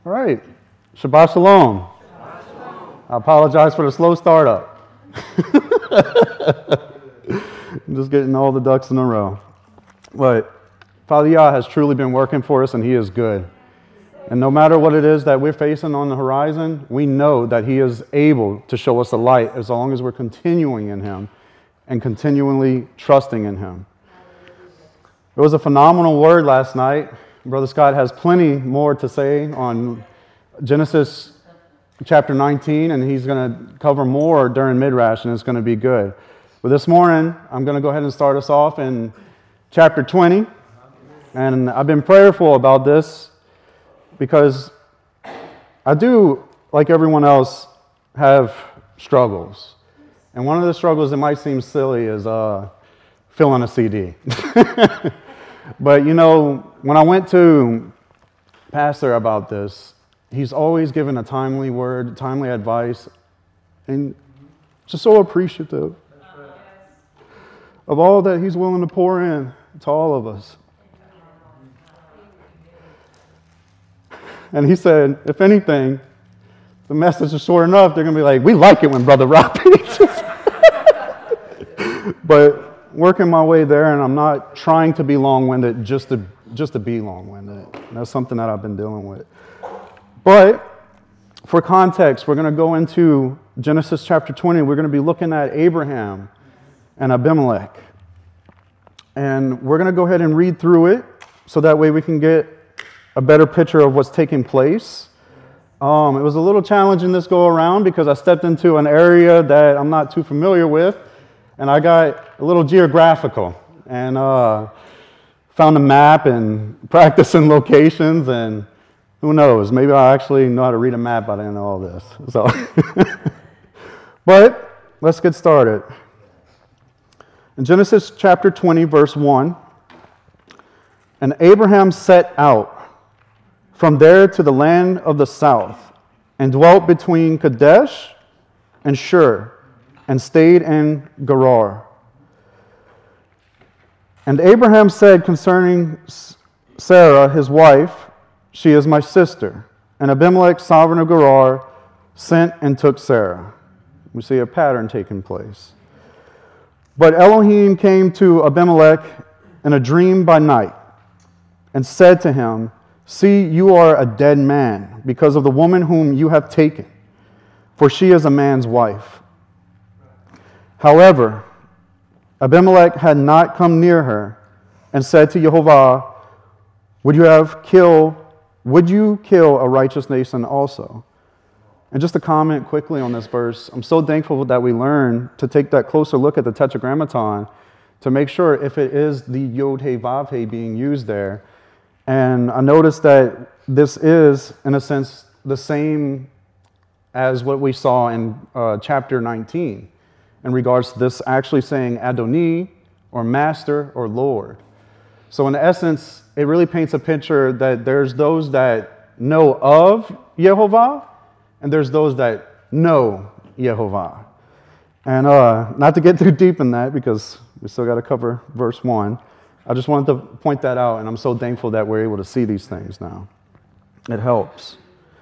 All right. Shabbat Shalom. Shabbat Shalom. I apologize for the slow startup. I'm just getting all the ducks in a row. But Father Yah has truly been working for us, and He is good. And no matter what it is that we're facing on the horizon, we know that He is able to show us the light as long as we're continuing in Him and continually trusting in Him. It was a phenomenal word last night. Brother Scott has plenty more to say on Genesis chapter 19, and he's going to cover more during Midrash, and it's going to be good. But this morning, I'm going to go ahead and start us off in chapter 20. And I've been prayerful about this because I do, like everyone else, have struggles. And one of the struggles that might seem silly is filling a CD. But, you know, when I went to Pastor about this, he's always given a timely word, timely advice, and just so appreciative of all that he's willing to pour in to all of us. And he said, if anything, the message is short enough, they're going to be like, we like it when Brother Rob preaches. But working my way there, and I'm not trying to be long-winded just to be long-winded. That's something that I've been dealing with. But for context, we're going to go into Genesis chapter 20. We're going to be looking at Abraham and Abimelech. And we're going to go ahead and read through it so that way we can get a better picture of what's taking place. It was a little challenging this go around because I stepped into an area that I'm not too familiar with, and I got a little geographical and found a map and practicing locations, and who knows, maybe I actually know how to read a map by the end of all this. So, but let's get started. In Genesis chapter 20, verse 1, and Abraham set out from there to the land of the south, and dwelt between Kadesh and Shur, and stayed in Gerar. And Abraham said concerning Sarah, his wife, she is my sister. And Abimelech, sovereign of Gerar, sent and took Sarah. We see a pattern taking place. But Elohim came to Abimelech in a dream by night, and said to him, see, you are a dead man because of the woman whom you have taken, for she is a man's wife. However, Abimelech had not come near her, and said to Jehovah, would you kill a righteous nation also? And just to comment quickly on this verse, I'm so thankful that we learn to take that closer look at the Tetragrammaton to make sure if it is the Yod He Vav He being used there. And I noticed that this is, in a sense, the same as what we saw in chapter 19 in regards to this actually saying Adoni or Master or Lord. So in essence, it really paints a picture that there's those that know of Yehovah, and there's those that know Yehovah. And not to get too deep in that, because we still got to cover verse 1, I just wanted to point that out, and I'm so thankful that we're able to see these things now. It helps.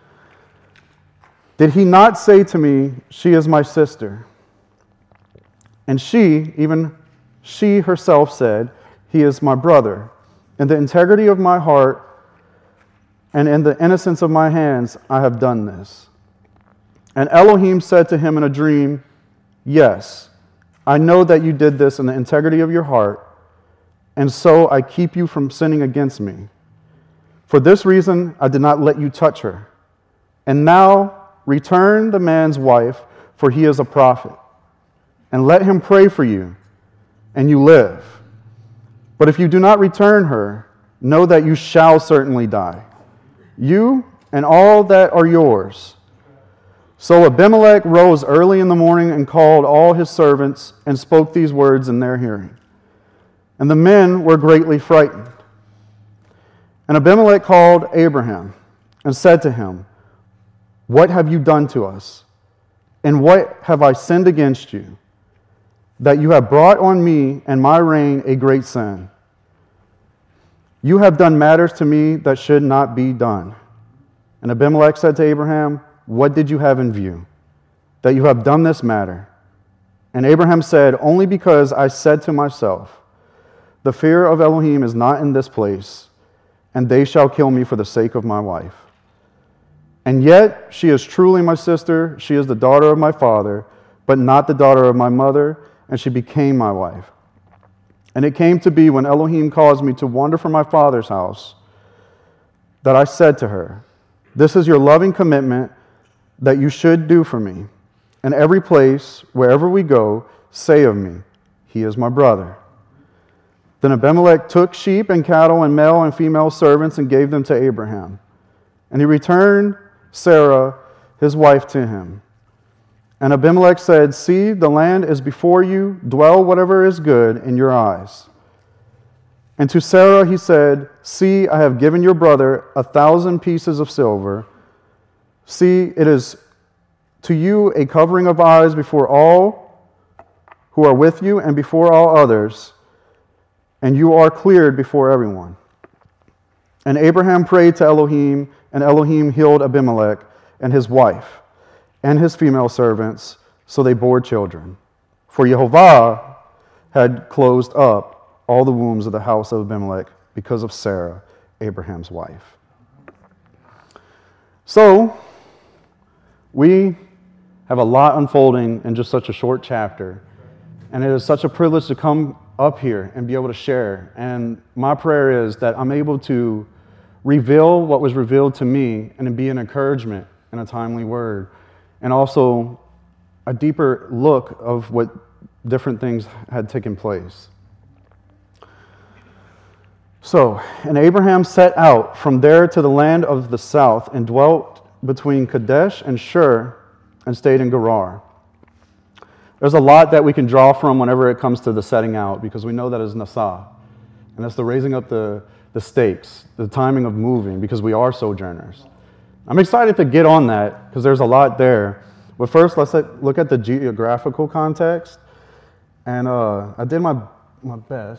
Did he not say to me, she is my sister? And even she herself said, he is my brother. In the integrity of my heart and in the innocence of my hands, I have done this. And Elohim said to him in a dream, yes, I know that you did this in the integrity of your heart, and so I keep you from sinning against me. For this reason, I did not let you touch her. And now return the man's wife, for he is a prophet. And let him pray for you, and you live. But if you do not return her, know that you shall certainly die, you and all that are yours. So Abimelech rose early in the morning and called all his servants and spoke these words in their hearing. And the men were greatly frightened. And Abimelech called Abraham and said to him, what have you done to us? And what have I sinned against you, that you have brought on me and my reign a great sin? You have done matters to me that should not be done. And Abimelech said to Abraham, "What did you have in view, that you have done this matter?" And Abraham said, "Only because I said to myself, the fear of Elohim is not in this place, and they shall kill me for the sake of my wife. And yet she is truly my sister, she is the daughter of my father, but not the daughter of my mother, and she became my wife. And it came to be when Elohim caused me to wander from my father's house, that I said to her, this is your loving commitment that you should do for me. And every place, wherever we go, say of me, he is my brother." Then Abimelech took sheep and cattle and male and female servants and gave them to Abraham. And he returned Sarah, his wife, to him. And Abimelech said, "See, the land is before you. Dwell whatever is good in your eyes." And to Sarah he said, "See, I have given your brother 1,000 pieces of silver. See, it is to you a covering of eyes before all who are with you and before all others, and you are cleared before everyone." And Abraham prayed to Elohim, and Elohim healed Abimelech and his wife and his female servants, so they bore children. For Yehovah had closed up all the wombs of the house of Abimelech because of Sarah, Abraham's wife. So, we have a lot unfolding in just such a short chapter, and it is such a privilege to come up here and be able to share. And my prayer is that I'm able to reveal what was revealed to me and to be an encouragement and a timely word, and also a deeper look of what different things had taken place. So, and Abraham set out from there to the land of the south and dwelt between Kadesh and Shur and stayed in Gerar. There's a lot that we can draw from whenever it comes to the setting out, because we know that is Nasa, and that's the raising up the stakes, the timing of moving, because we are sojourners. I'm excited to get on that because there's a lot there. But first, let's look at the geographical context. And I did my best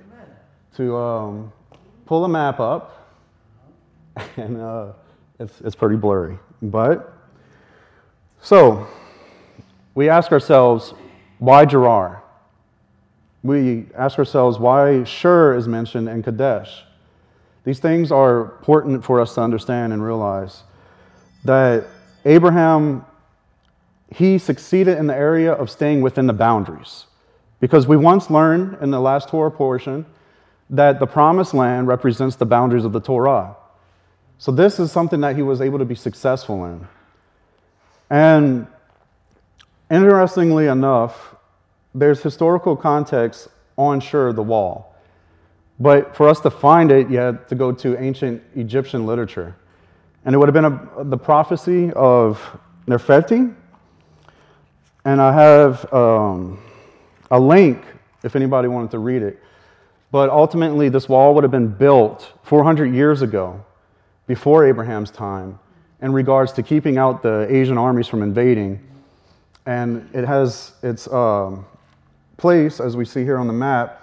to pull a map up, and it's pretty blurry. But so we ask ourselves, why Gerar? We ask ourselves why Shur is mentioned in Kadesh. These things are important for us to understand and realize that Abraham, he succeeded in the area of staying within the boundaries. Because we once learned in the last Torah portion that the promised land represents the boundaries of the Torah. So this is something that he was able to be successful in. And interestingly enough, there's historical context on Shur, the wall. But for us to find it, you had to go to ancient Egyptian literature. And it would have been the prophecy of Nefertiti. And I have a link if anybody wanted to read it. But ultimately, this wall would have been built 400 years ago, before Abraham's time, in regards to keeping out the Asian armies from invading. And it has its place, as we see here on the map.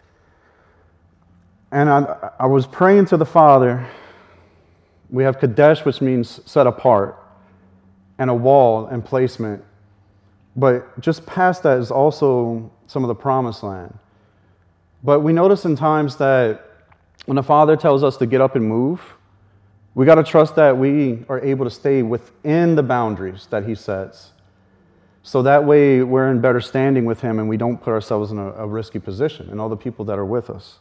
And I was praying to the Father. We have Kadesh, which means set apart, and a wall and placement. But just past that is also some of the promised land. But we notice in times that when the Father tells us to get up and move, we got to trust that we are able to stay within the boundaries that he sets. So that way we're in better standing with him and we don't put ourselves in a risky position and all the people that are with us.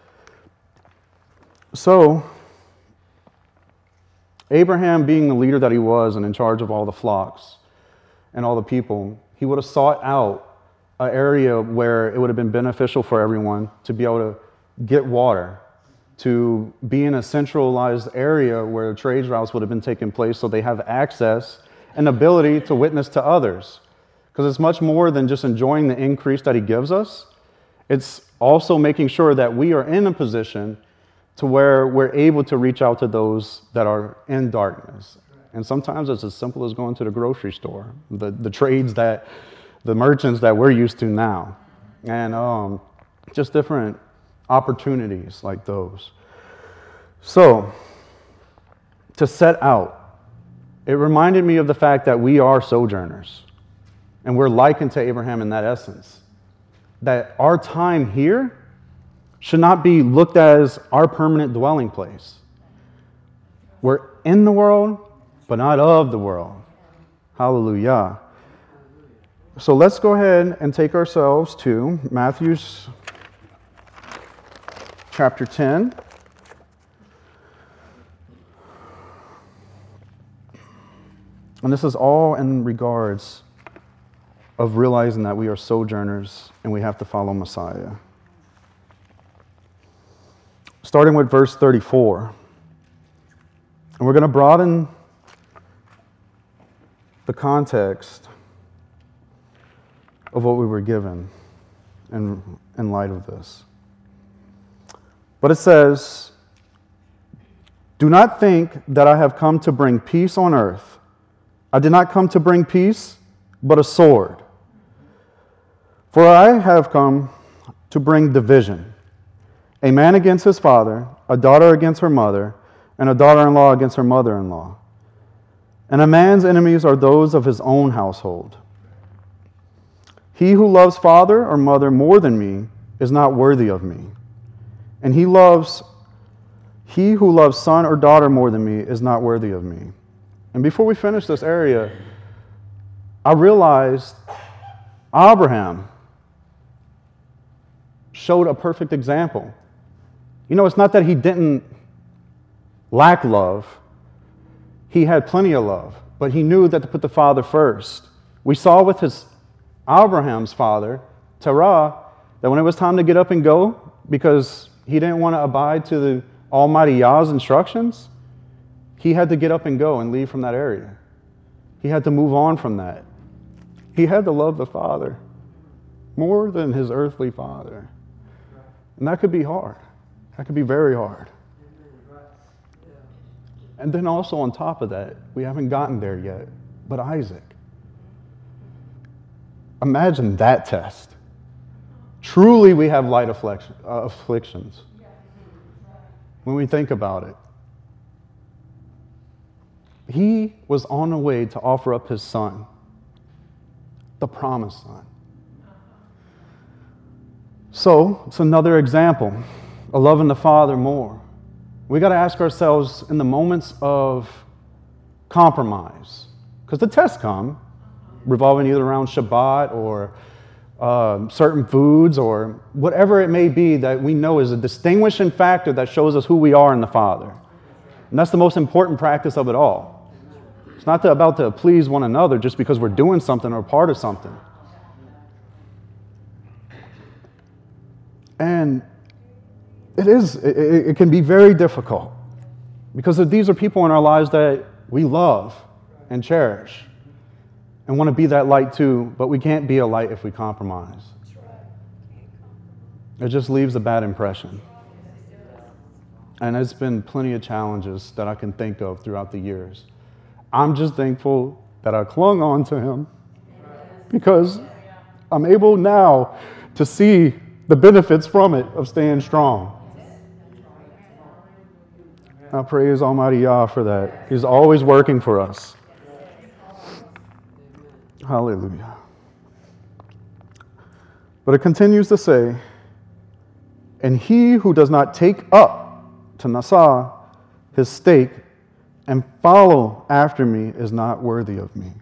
So, Abraham, being the leader that he was and in charge of all the flocks and all the people, he would have sought out an area where it would have been beneficial for everyone to be able to get water, to be in a centralized area where trade routes would have been taking place so they have access and ability to witness to others. Because it's much more than just enjoying the increase that he gives us. It's also making sure that we are in a position to where we're able to reach out to those that are in darkness. And sometimes it's as simple as going to the grocery store, the trades that, the merchants that we're used to now. And just different opportunities like those. So, to set out, it reminded me of the fact that we are sojourners. And we're likened to Abraham in that essence. That our time here should not be looked at as our permanent dwelling place. We're in the world, but not of the world. Hallelujah. So let's go ahead and take ourselves to Matthew's chapter 10. And this is all in regards of realizing that we are sojourners and we have to follow Messiah. Starting with verse 34. And we're going to broaden the context of what we were given in light of this. But it says, "Do not think that I have come to bring peace on earth. I did not come to bring peace, but a sword. For I have come to bring division. A man against his father, a daughter against her mother, and a daughter-in-law against her mother-in-law. And a man's enemies are those of his own household. He who loves father or mother more than me is not worthy of me. And he who loves son or daughter more than me is not worthy of me." And before we finish this area, I realized Abraham showed a perfect example. You know, it's not that he didn't lack love. He had plenty of love, but he knew that to put the father first. We saw with Abraham's father, Terah, that when it was time to get up and go, because he didn't want to abide to the Almighty Yah's instructions, he had to get up and go and leave from that area. He had to move on from that. He had to love the Father more than his earthly father. And that could be hard. That could be very hard. And then also on top of that, we haven't gotten there yet, but Isaac. Imagine that test. Truly we have light afflictions when we think about it. He was on the way to offer up his son, the promised son. So, it's another example of loving the Father more. We got to ask ourselves in the moments of compromise, because the tests come, revolving either around Shabbat or certain foods or whatever it may be that we know is a distinguishing factor that shows us who we are in the Father. And that's the most important practice of it all. It's not about to please one another just because we're doing something or part of something. And it can be very difficult because these are people in our lives that we love and cherish and want to be that light too, but we can't be a light if we compromise. It just leaves a bad impression. And there's been plenty of challenges that I can think of throughout the years. I'm just thankful that I clung on to him because I'm able now to see the benefits from it of staying strong. I praise Almighty Yah for that. He's always working for us. Hallelujah. But it continues to say, "And he who does not take up to Nasa his stake and follow after me is not worthy of me.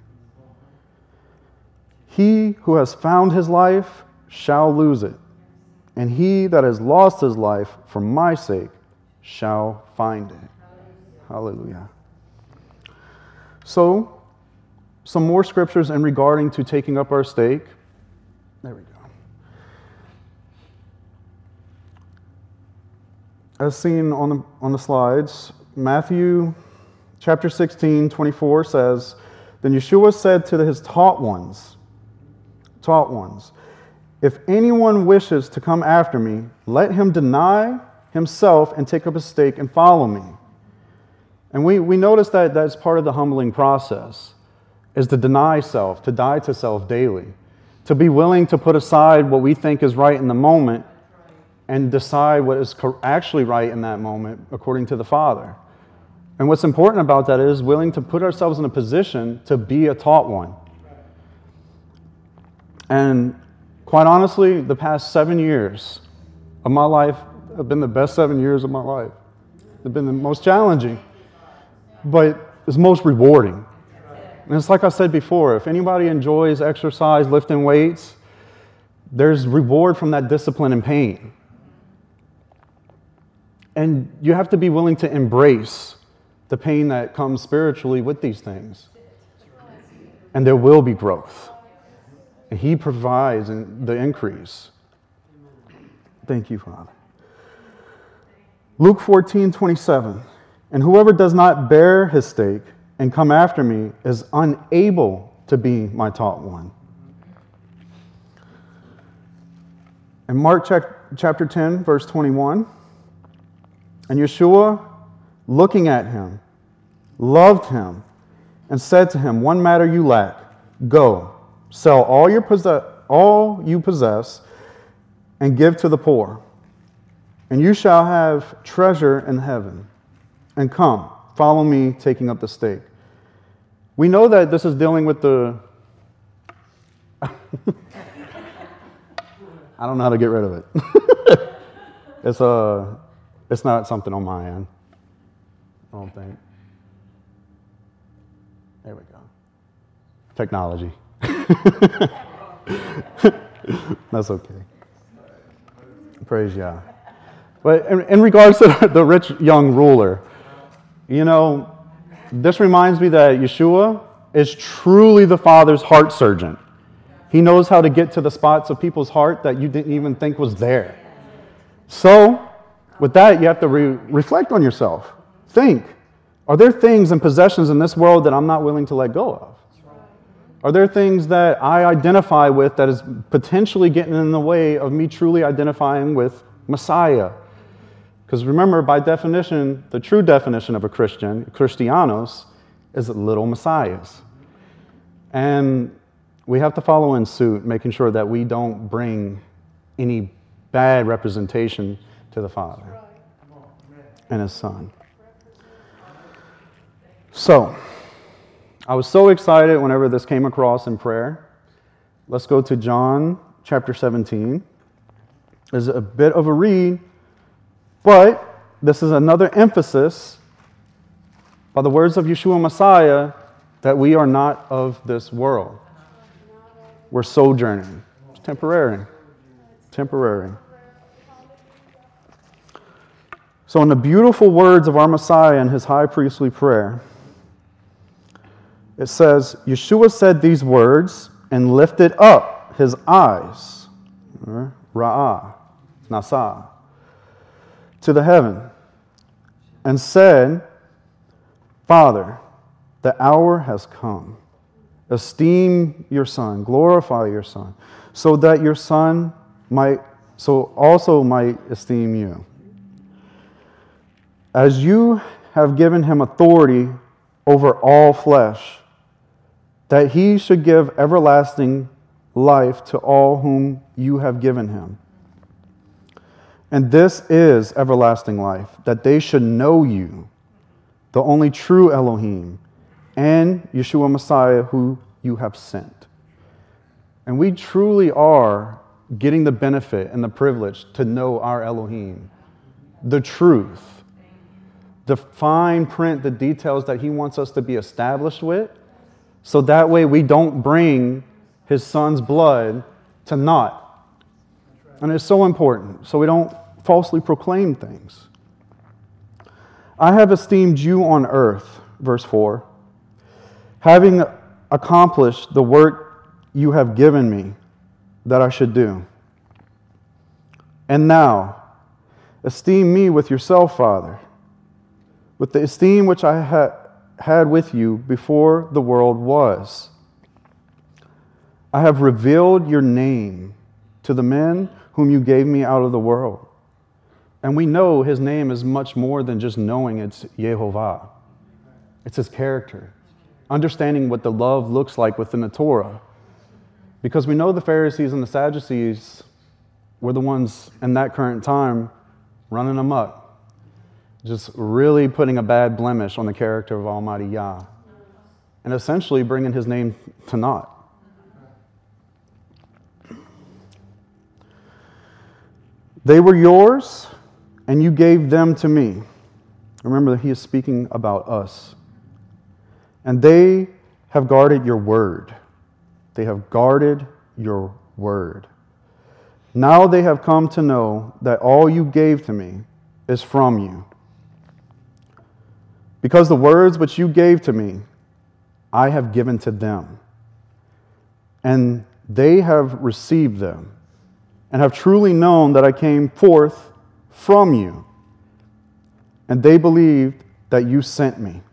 He who has found his life shall lose it, and he that has lost his life for my sake shall find it." Hallelujah. So, some more scriptures in regarding to taking up our stake. There we go. As seen on the slides, Matthew chapter 16:24 says, "Then Yeshua said to his taught ones, if anyone wishes to come after me, let him deny himself and take up his stake and follow me." And we notice that that's part of the humbling process, is to deny self, to die to self daily, to be willing to put aside what we think is right in the moment and decide what is actually right in that moment according to the Father. And what's important about that is willing to put ourselves in a position to be a taught one. And quite honestly, the past 7 years of my life have been the best 7 years of my life. They've been the most challenging, but it's most rewarding. And it's like I said before, if anybody enjoys exercise, lifting weights, there's reward from that discipline and pain. And you have to be willing to embrace the pain that comes spiritually with these things. And there will be growth. And He provides the increase. Thank you, Father. Luke 14:27. And whoever does not bear his stake and come after me is unable to be my taught one. In Mark chapter 10, verse 21, and Yeshua, looking at him, loved him, and said to him, one matter you lack, go, sell all you possess, and give to the poor, and you shall have treasure in heaven. And come, follow me, taking up the stake. We know that this is dealing with the... I don't know how to get rid of it. It's not something on my end, I don't think. There we go. Technology. That's okay. Praise Yah. But in regards to the rich young ruler, you know, this reminds me that Yeshua is truly the Father's heart surgeon. He knows how to get to the spots of people's heart that you didn't even think was there. So, with that, you have to reflect on yourself. Think, are there things and possessions in this world that I'm not willing to let go of? Are there things that I identify with that is potentially getting in the way of me truly identifying with Messiah? Because remember, by definition, the true definition of a Christian, Christianos, is little messiahs. And we have to follow in suit, making sure that we don't bring any bad representation to the Father and His Son. So, I was so excited whenever this came across in prayer. Let's go to John chapter 17. There's a bit of a read, but this is another emphasis by the words of Yeshua Messiah that we are not of this world. We're sojourning. It's temporary. Temporary. So in the beautiful words of our Messiah in His high priestly prayer, it says, Yeshua said these words and lifted up His eyes, Ra'ah, Nasa, to the heaven, and said, Father, the hour has come. Esteem your Son, glorify your Son, so that your Son also might esteem you. As you have given Him authority over all flesh, that He should give everlasting life to all whom you have given Him. And this is everlasting life, that they should know you, the only true Elohim, and Yeshua Messiah, who you have sent. And we truly are getting the benefit and the privilege to know our Elohim, the truth, the fine print, the details that He wants us to be established with, so that way we don't bring His Son's blood to naught. And it's so important, so we don't falsely proclaim things. I have esteemed you on earth, verse 4, having accomplished the work you have given me that I should do. And now, esteem me with yourself, Father, with the esteem which I had with you before the world was. I have revealed your name to the men whom you gave me out of the world. And we know His name is much more than just knowing it's Yehovah. It's His character. Understanding what the love looks like within the Torah. Because we know the Pharisees and the Sadducees were the ones in that current time running amok. just really putting a bad blemish on the character of Almighty Yah, and essentially bringing his name to naught. They were yours, and you gave them to me. Remember that he is speaking about us. And they have guarded your word. They have guarded your word. Now they have come to know that all you gave to me is from you. Because the words which you gave to me, I have given to them. And they have received them, and have truly known that I came forth from you. And they believed that you sent me.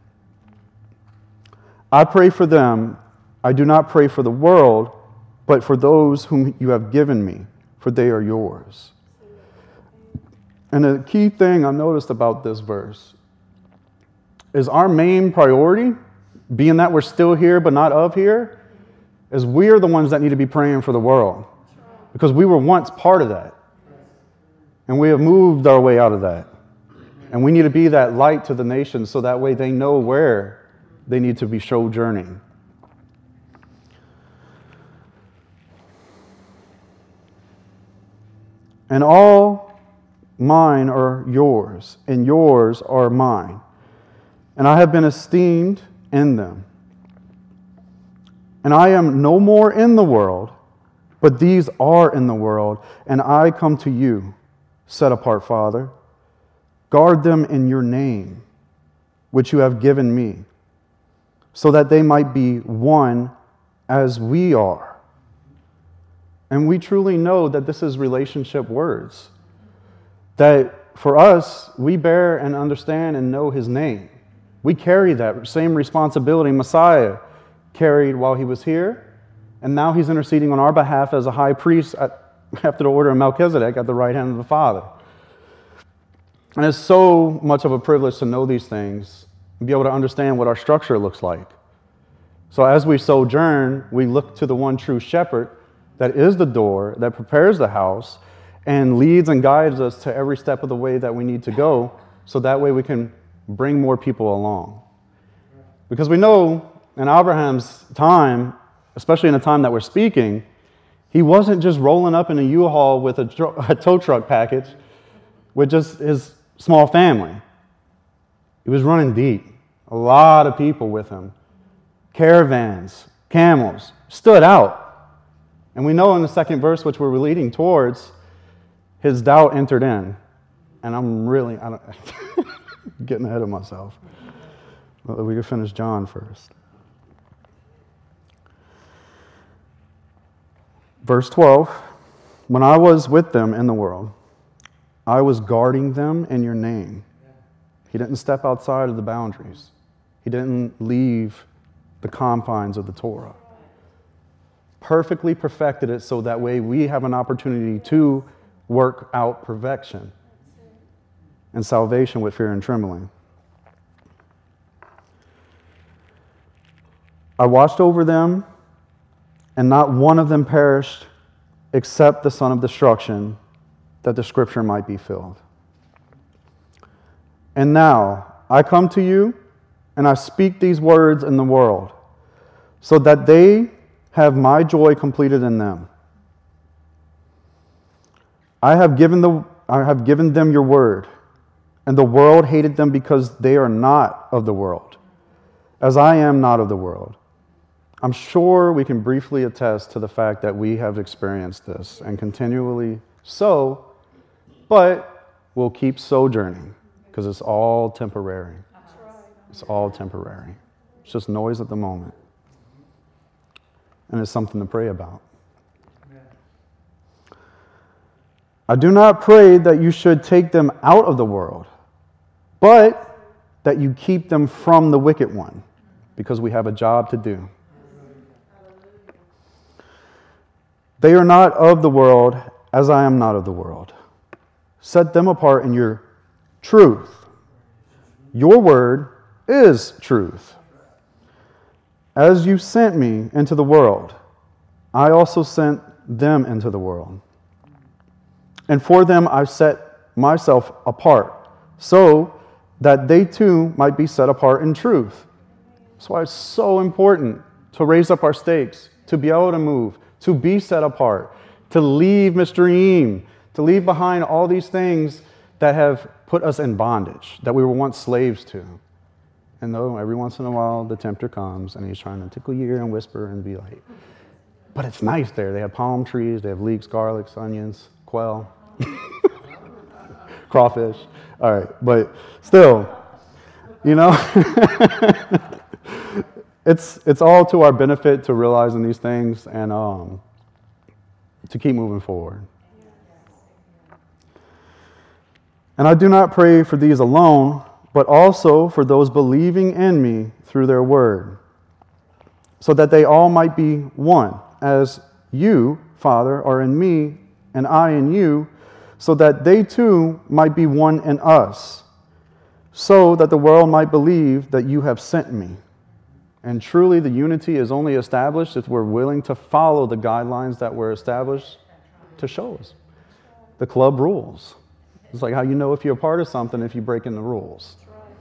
I pray for them. I do not pray for the world, but for those whom you have given me, for they are yours. And the key thing I noticed about this verse is our main priority, being that we're still here but not of here, is we're the ones that need to be praying for the world. Because we were once part of that. And we have moved our way out of that. And we need to be that light to the nations so that way they know where they need to be sojourning. And all mine are yours, and yours are mine. And I have been esteemed in them. And I am no more in the world, but these are in the world, and I come to you, set apart, Father. Guard them in your name, which you have given me, so that they might be one as we are. And we truly know that this is relationship words. That for us, we bear and understand and know his name. We carry that same responsibility Messiah carried while he was here. And now he's interceding on our behalf as a high priest after the order of Melchizedek at the right hand of the Father. And it's so much of a privilege to know these things and be able to understand what our structure looks like. So as we sojourn, we look to the one true shepherd that is the door, that prepares the house, and leads and guides us to every step of the way that we need to go, so that way we can bring more people along. Because we know in Abraham's time, especially in the time that we're speaking, he wasn't just rolling up in a U-Haul with a tow truck package with just his small family. He was running deep. A lot of people with him. Caravans, camels, stood out. And we know in the second verse, which we're leading towards, his doubt entered in. And I'm getting ahead of myself. Well, we can finish John first. Verse 12, when I was with them in the world, I was guarding them in your name. He didn't step outside of the boundaries. He didn't leave the confines of the Torah. Perfectly perfected it so that way we have an opportunity to work out perfection and salvation with fear and trembling. I watched over them, and not one of them perished except the son of destruction, that the scripture might be filled. And now I come to you, and I speak these words in the world, so that they have my joy completed in them. I have given them your word, and the world hated them because they are not of the world, as I am not of the world. I'm sure we can briefly attest to the fact that we have experienced this, and continually so, but we'll keep sojourning, because it's all temporary. It's all temporary. It's just noise at the moment. And it's something to pray about. I do not pray that you should take them out of the world, but that you keep them from the wicked one, because we have a job to do. They are not of the world, as I am not of the world. Set them apart in your truth. Your word is truth. As you sent me into the world, I also sent them into the world. And for them I set myself apart, so that they too might be set apart in truth. That's why it's so important to raise up our stakes, to be able to move, to be set apart, to leave Mizraim, to leave behind all these things that have put us in bondage, that we were once slaves to. And though every once in a while the tempter comes and he's trying to tickle your ear and whisper and be like, but it's nice there. They have palm trees, they have leeks, garlics, onions, quail, crawfish. All right, but still, you know, it's all to our benefit to realizing these things and to keep moving forward. And I do not pray for these alone, but also for those believing in me through their word, so that they all might be one, as you, Father, are in me, and I in you, so that they too might be one in us, so that the world might believe that you have sent me. And truly, the unity is only established if we're willing to follow the guidelines that were established to show us. The club rules. It's like how you know if you're a part of something if you break in the rules.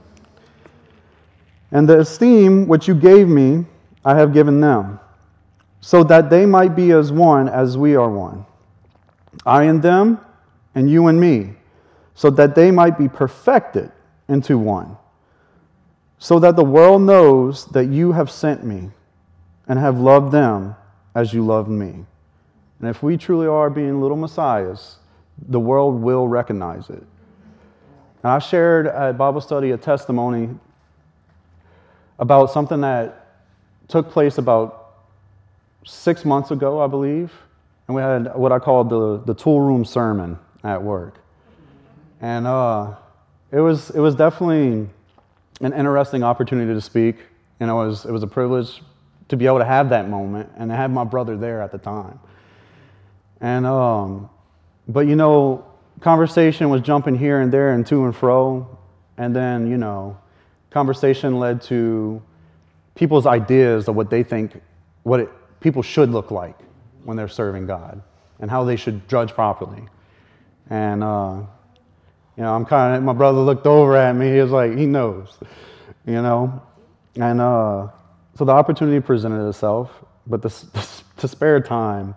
And the esteem which you gave me, I have given them, so that they might be as one as we are one. I and them, and you and me, so that they might be perfected into one, so that the world knows that you have sent me and have loved them as you loved me. And if we truly are being little messiahs, the world will recognize it. And I shared at Bible study a testimony about something that took place about 6 months ago, I believe. And we had what I called the tool room sermon at work. And it was definitely an interesting opportunity to speak. And it was a privilege to be able to have that moment and to have my brother there at the time. And but you know, conversation was jumping here and there and to and fro. And then, you know, conversation led to people's ideas of what they think, people should look like when they're serving God and how they should judge properly. And, you know, my brother looked over at me. He was like, he knows, you know. And so the opportunity presented itself, but to spare time,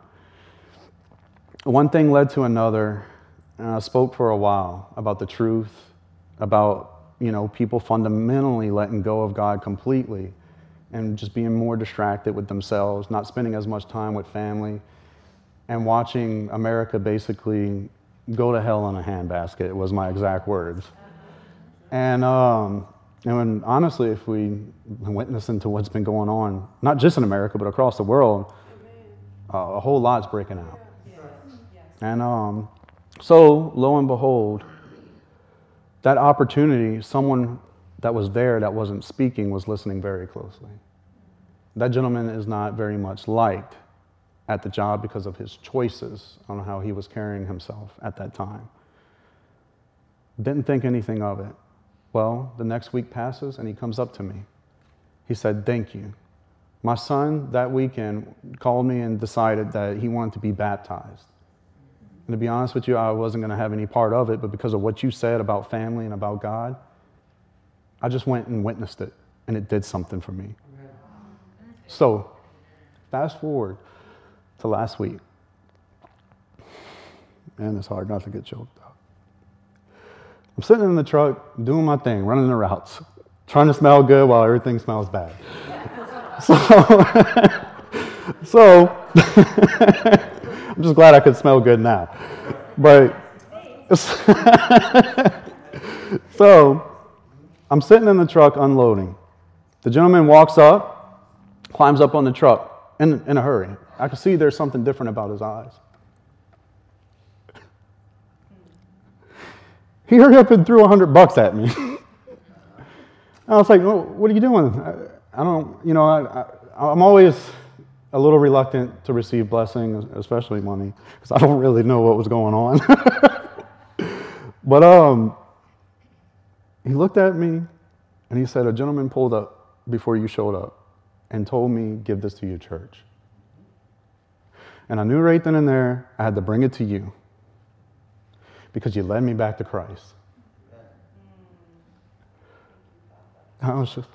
one thing led to another, and I spoke for a while about the truth, about, you know, people fundamentally letting go of God completely and just being more distracted with themselves, not spending as much time with family, and watching America basically go to hell in a handbasket was my exact words. And when, honestly, if we witness into what's been going on, not just in America, but across the world, a whole lot's breaking out. And so, lo and behold, that opportunity, someone that was there that wasn't speaking was listening very closely. That gentleman is not very much liked at the job because of his choices on how he was carrying himself at that time. Didn't think anything of it. Well, the next week passes and he comes up to me. He said, "Thank you. My son that weekend called me and decided that he wanted to be baptized. And to be honest with you, I wasn't going to have any part of it, but because of what you said about family and about God, I just went and witnessed it, and it did something for me." So, fast forward to last week. Man, it's hard not to get choked up. I'm sitting in the truck, doing my thing, running the routes, trying to smell good while everything smells bad. So I'm just glad I could smell good now. But so I'm sitting in the truck unloading. The gentleman walks up, climbs up on the truck in a hurry. I could see there's something different about his eyes. He hurried up and threw $100 at me. I was like, "Oh, what are you doing?" I don't, you know, I'm always a little reluctant to receive blessings, especially money, because I don't really know what was going on. But he looked at me and he said, "A gentleman pulled up before you showed up and told me, give this to your church." And I knew right then and there I had to bring it to you because you led me back to Christ. I was just,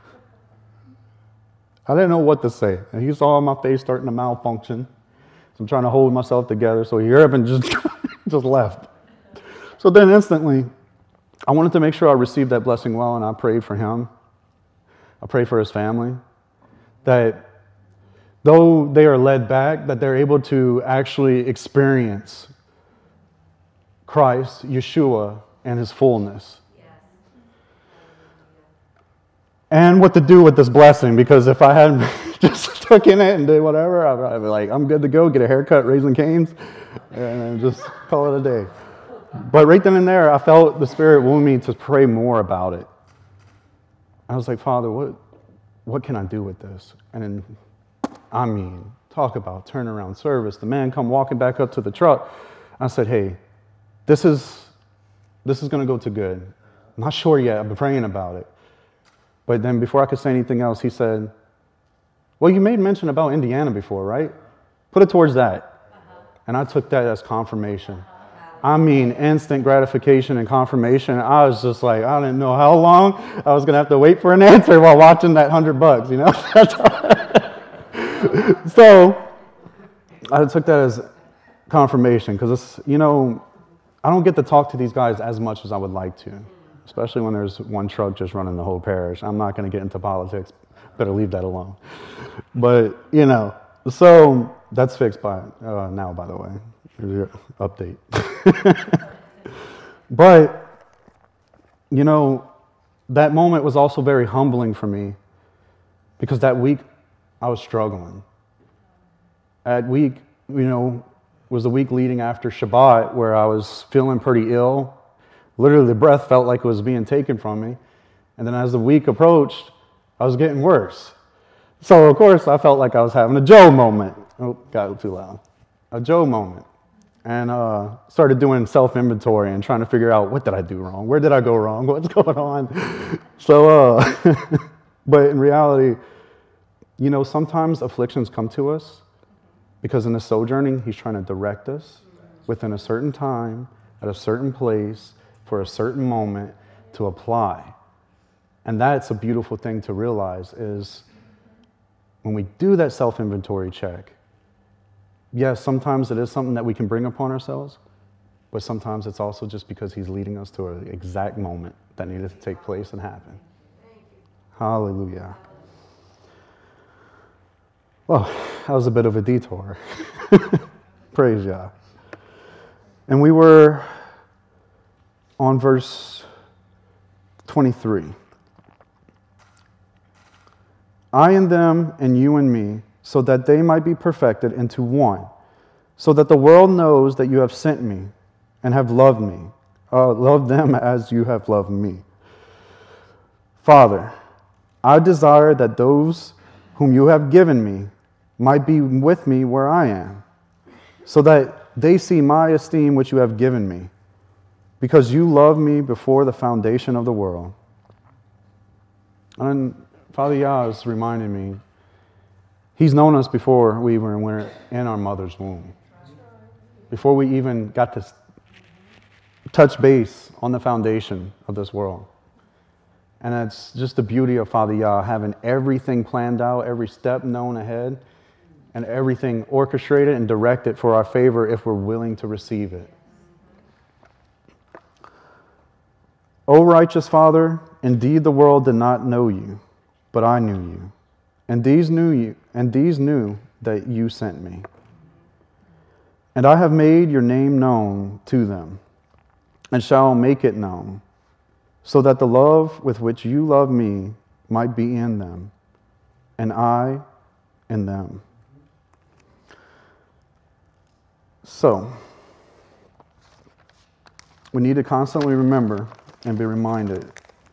I didn't know what to say. And he saw my face starting to malfunction. So I'm trying to hold myself together. So he hurried up and just left. So then instantly, I wanted to make sure I received that blessing well, and I prayed for him. I prayed for his family, that though they are led back, that they're able to actually experience Christ, Yeshua, and his fullness. Yes. And what to do with this blessing, because if I hadn't just taken it and did whatever, I'd be like, I'm good to go, get a haircut, Raising Cane's, and just call it a day. But right then and there, I felt the Spirit wooing me to pray more about it. I was like, Father, what can I do with this? And then, I mean, talk about turnaround service. The man come walking back up to the truck. I said, hey, this is going to go to good. I'm not sure yet. I've been praying about it. But then before I could say anything else, he said, well, you made mention about Indiana before, right? Put it towards that. And I took that as confirmation. I mean, instant gratification and confirmation. I was just like, I didn't know how long I was going to have to wait for an answer while watching that $100, you know? So I took that as confirmation because, it's, you know, I don't get to talk to these guys as much as I would like to, especially when there's one truck just running the whole parish. I'm not going to get into politics. Better leave that alone. But, you know, so that's fixed by now, by the way. Here's your update. But, you know, that moment was also very humbling for me because that week I was struggling. That week, you know, was the week leading after Shabbat where I was feeling pretty ill. Literally, the breath felt like it was being taken from me. And then as the week approached, I was getting worse. So, of course, I felt like I was having a Joe moment. Oh, got too loud. A Joe moment. And started doing self-inventory and trying to figure out, what did I do wrong? Where did I go wrong? What's going on? So, but in reality, you know, sometimes afflictions come to us because in the sojourning, he's trying to direct us within a certain time, at a certain place, for a certain moment to apply. And that's a beautiful thing to realize is when we do that self-inventory check, yes, sometimes it is something that we can bring upon ourselves, but sometimes it's also just because he's leading us to an exact moment that needed to take place and happen. Hallelujah. Well, that was a bit of a detour. Praise Yah. And we were on verse 23. I and them and you and me, so that they might be perfected into one, so that the world knows that you have sent me and have loved me, loved them as you have loved me. Father, I desire that those whom you have given me might be with me where I am, so that they see my esteem which you have given me, because you loved me before the foundation of the world. And Father Yah is reminding me, he's known us before we were in our mother's womb. Before we even got to touch base on the foundation of this world. And it's just the beauty of Father Yah, having everything planned out, every step known ahead, and everything orchestrated and directed for our favor if we're willing to receive it. O righteous Father, indeed the world did not know you, but I knew you. And these knew that you sent me. And I have made your name known to them, and shall make it known, so that the love with which you love me might be in them, and I in them. So, we need to constantly remember and be reminded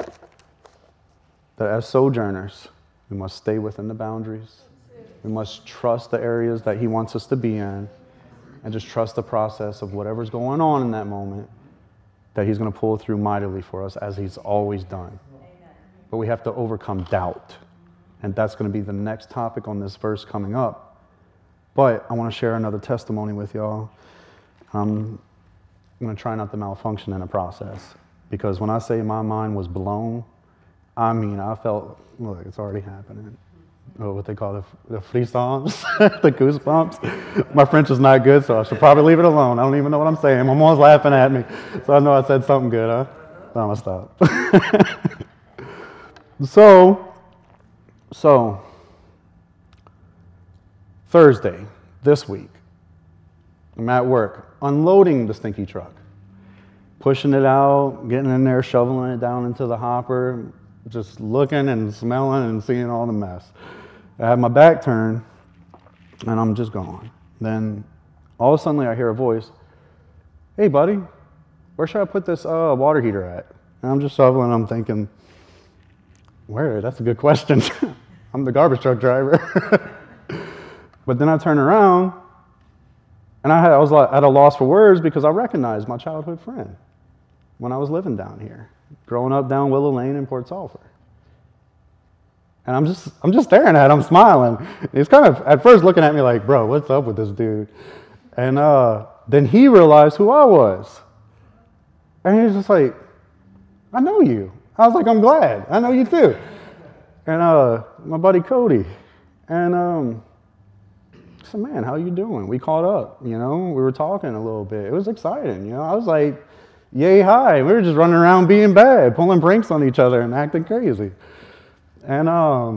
that as sojourners, we must stay within the boundaries. We must trust the areas that he wants us to be in and just trust the process of whatever's going on in that moment, that he's going to pull through mightily for us as he's always done. Amen. But we have to overcome doubt. And that's going to be the next topic on this verse coming up. But I want to share another testimony with y'all. I'm going to try not to malfunction in the process. Because when I say my mind was blown, I mean, I felt, look, it's already happening. Oh, what they call the frissons, the goosebumps. My French is not good, so I should probably leave it alone. I don't even know what I'm saying. My mom's laughing at me, so I know I said something good, huh? But I'm gonna stop. So, Thursday, this week, I'm at work, unloading the stinky truck, pushing it out, getting in there, shoveling it down into the hopper, just looking and smelling and seeing all the mess. I have my back turned, and I'm just gone. Then, all of a sudden, I hear a voice, "Hey, buddy, where should I put this water heater at?" And I'm just shoveling, I'm thinking, where? That's a good question. I'm the garbage truck driver. But then I turn around, and I was at a loss for words because I recognized my childhood friend when I was living down here, growing up down Willow Lane in Port Sulphur. And I'm just staring at him, smiling. He's kind of at first looking at me like, "Bro, what's up with this dude?" And then he realized who I was. And he was just like, "I know you." I was like, "I'm glad. I know you too." And my buddy Cody. And I said, "Man, how you doing?" We caught up, we were talking a little bit. It was exciting, I was like, yay high. We were just running around being bad, pulling pranks on each other and acting crazy. And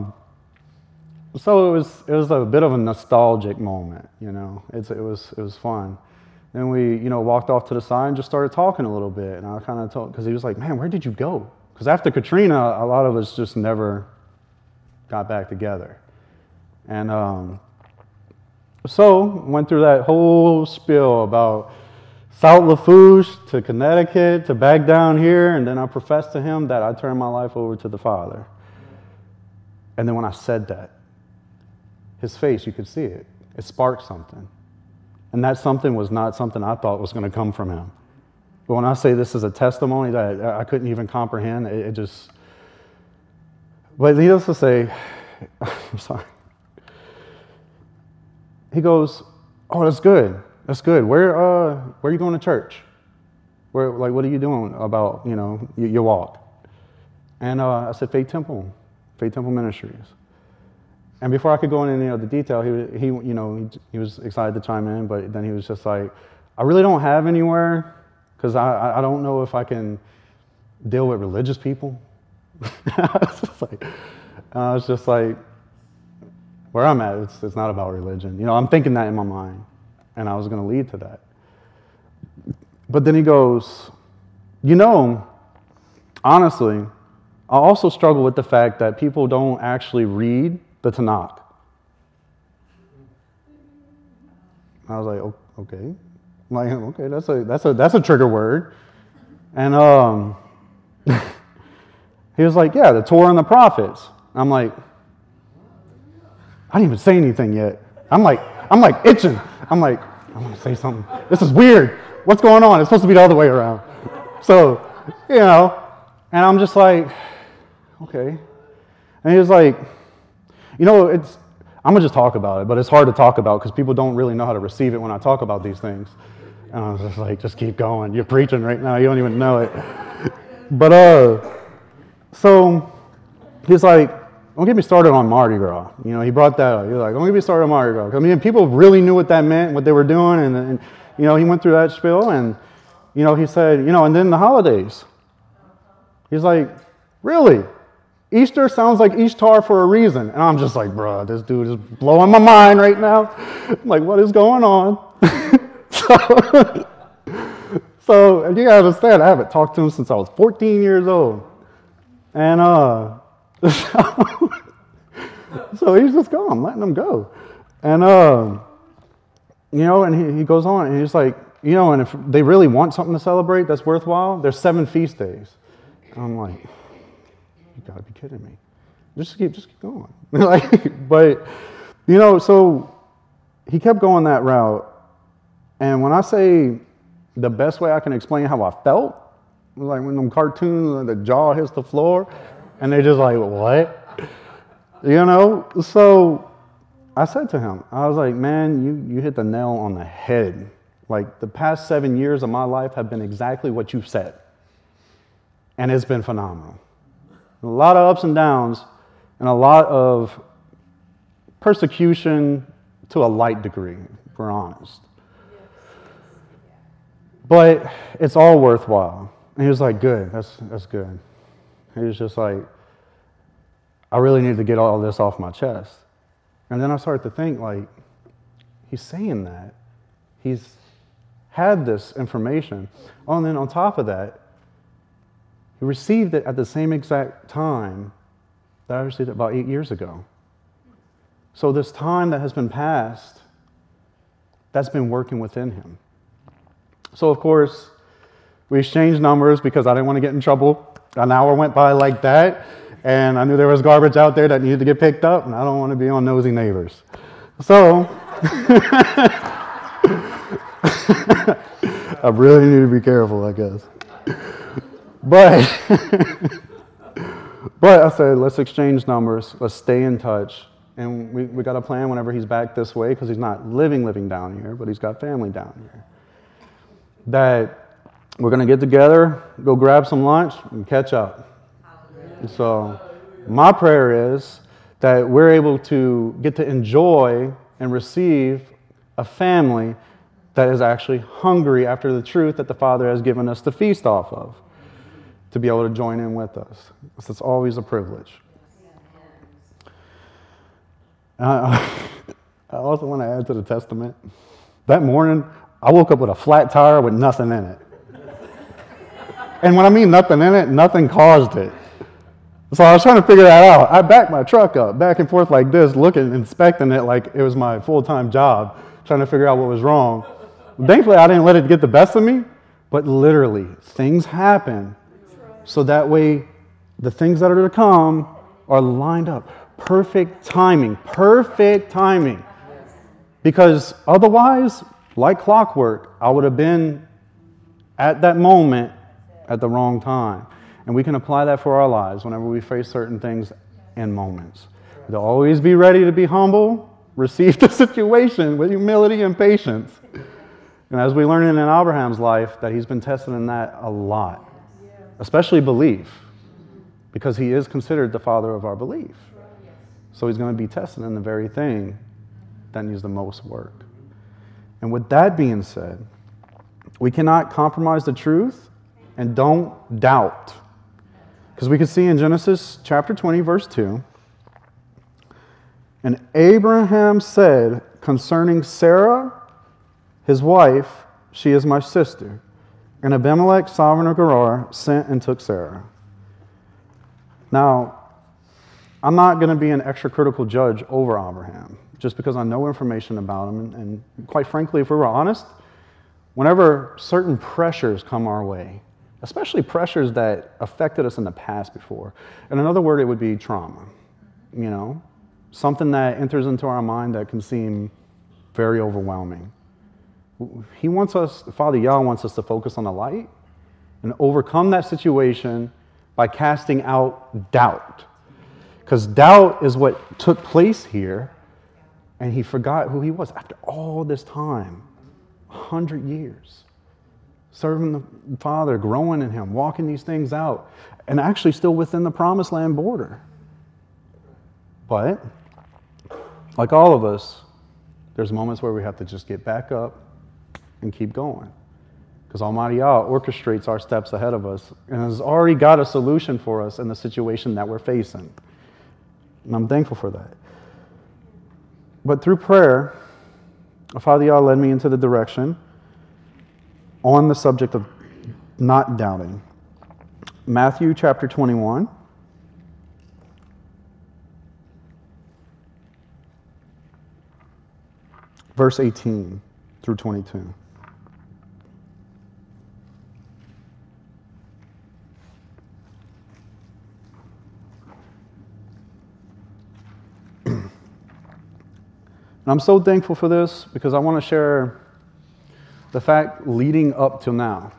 so it was a bit of a nostalgic moment, it was fun. Then we, walked off to the side and just started talking a little bit. And I kind of told, because he was like, "Man, where did you go?" Because after Katrina, a lot of us just never got back together. And so went through that whole spiel about South Lafourche to Connecticut to back down here. And then I professed to him that I turned my life over to the Father. And then when I said that, his face, you could see it. It sparked something. And that something was not something I thought was going to come from him. But when I say this is a testimony that I couldn't even comprehend, it just... But needless to say, I'm sorry. He goes, "Oh, that's good. That's good. Where are you going to church? What are you doing about, your walk?" And I said, Faith Temple Ministries. And before I could go into any of the detail, he was excited to chime in, but then he was just like, "I really don't have anywhere because I don't know if I can deal with religious people." I was just like, where I'm at, it's not about religion. I'm thinking that in my mind, and I was going to lead to that. But then he goes, honestly, I also struggle with the fact that people don't actually read the Tanakh. I was like, okay. I'm like, okay, that's a trigger word. And he was like, "Yeah, the Torah and the prophets." I'm like, I didn't even say anything yet. I'm like itching. I'm like, I want to say something. This is weird. What's going on? It's supposed to be the other way around. So, and I'm just like, okay. And he was like, I'm going to just talk about it, but it's hard to talk about because people don't really know how to receive it when I talk about these things. And I was just like, just keep going. You're preaching right now. You don't even know it. But, so he's like, "Don't get me started on Mardi Gras." He brought that up. He was like, "Don't get me started on Mardi Gras." I mean, people really knew what that meant, what they were doing. And he went through that spiel. And, he said, and then the holidays. He's like, "Really? Easter sounds like Ishtar for a reason." And I'm just like, bro, this dude is blowing my mind right now. I'm like, what is going on? So you gotta understand, I haven't talked to him since I was 14 years old. And so he's just gone. I'm letting him go. And and he goes on and he's like, and if they really want something to celebrate that's worthwhile, there's 7 feast days. And I'm like, you gotta be kidding me. Just keep going. But so he kept going that route. And when I say the best way I can explain how I felt, like when them cartoons, the jaw hits the floor, and they're just like, what? So I said to him, I was like, "Man, you hit the nail on the head. Like the past 7 years of my life have been exactly what you said. And it's been phenomenal." A lot of ups and downs, and a lot of persecution to a light degree, if we're honest. But it's all worthwhile. And he was like, good, that's good. He was just like, I really need to get all this off my chest. And then I started to think, like, he's saying that. He's had this information. Oh, and then on top of that, he received it at the same exact time that I received it about 8 years ago. So this time that has been passed, that's been working within him. So, of course, we exchanged numbers because I didn't want to get in trouble. An hour went by like that, and I knew there was garbage out there that needed to get picked up, and I don't want to be on nosy neighbors. So, I really need to be careful, I guess. But I said, let's exchange numbers, let's stay in touch. And we got a plan whenever he's back this way, because he's not living down here, but he's got family down here, that we're going to get together, go grab some lunch, and catch up. So my prayer is that we're able to get to enjoy and receive a family that is actually hungry after the truth that the Father has given us to feast off of, to be able to join in with us. So it's always a privilege. I also want to add to the testament. That morning, I woke up with a flat tire with nothing in it. And when I mean nothing in it, nothing caused it. So I was trying to figure that out. I backed my truck up back and forth like this, looking, inspecting it like it was my full-time job, trying to figure out what was wrong. Thankfully, I didn't let it get the best of me, but literally, things happen so that way the things that are to come are lined up. Perfect timing. Because otherwise, like clockwork, I would have been at that moment at the wrong time. And we can apply that for our lives whenever we face certain things and moments. To always be ready to be humble, receive the situation with humility and patience. And as we learn in Abraham's life, that he's been tested in that a lot, especially belief, because he is considered the father of our belief. So he's going to be tested in the very thing that needs the most work. And with that being said, we cannot compromise the truth and don't doubt. Because we can see in Genesis chapter 20, verse 2, and Abraham said concerning Sarah, his wife, she is my sister. And Abimelech, sovereign of Gerar, sent and took Sarah. Now, I'm not going to be an extra critical judge over Abraham, just because I know information about him. And quite frankly, if we were honest, whenever certain pressures come our way, especially pressures that affected us in the past before, and another word, it would be trauma, something that enters into our mind that can seem very overwhelming. He wants us, Father Yah wants us to focus on the light and overcome that situation by casting out doubt. Because doubt is what took place here, and he forgot who he was after all this time, 100 years, serving the Father, growing in him, walking these things out, and actually still within the promised land border. But, like all of us, there's moments where we have to just get back up and keep going. Because Almighty Yah orchestrates our steps ahead of us and has already got a solution for us in the situation that we're facing. And I'm thankful for that. But through prayer, Father Yah led me into the direction on the subject of not doubting. Matthew chapter 21. Verse 18 through 22. And I'm so thankful for this because I want to share the fact leading up till now.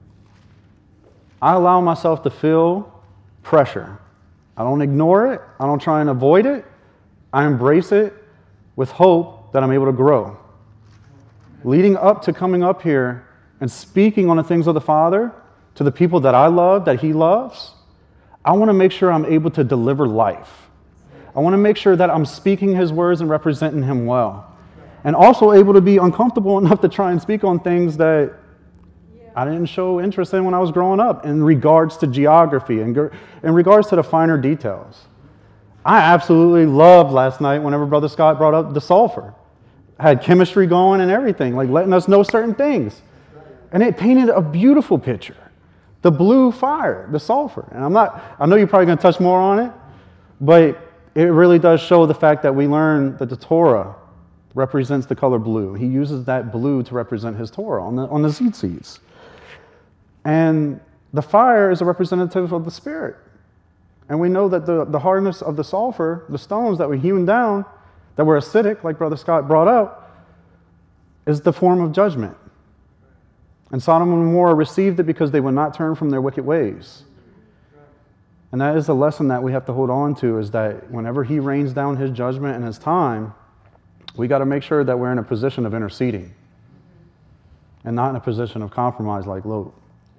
I allow myself to feel pressure. I don't ignore it. I don't try and avoid it. I embrace it with hope that I'm able to grow. Leading up to coming up here and speaking on the things of the Father to the people that I love, that He loves, I want to make sure I'm able to deliver life. I want to make sure that I'm speaking his words and representing him well. And also able to be uncomfortable enough to try and speak on things that I didn't show interest in when I was growing up in regards to geography and in regards to the finer details. I absolutely loved last night whenever Brother Scott brought up the sulfur. Had chemistry going and everything, like letting us know certain things. And it painted a beautiful picture. The blue fire, the sulfur. And I know you're probably going to touch more on it, but it really does show the fact that we learn that the Torah represents the color blue. He uses that blue to represent his Torah on the tzitzits. And the fire is a representative of the Spirit. And we know that the hardness of the sulfur, the stones that were hewn down, that were acidic, like Brother Scott brought up, is the form of judgment. And Sodom and Gomorrah received it because they would not turn from their wicked ways. And that is a lesson that we have to hold on to, is that whenever he rains down his judgment and his time, we got to make sure that we're in a position of interceding and not in a position of compromise like Lot.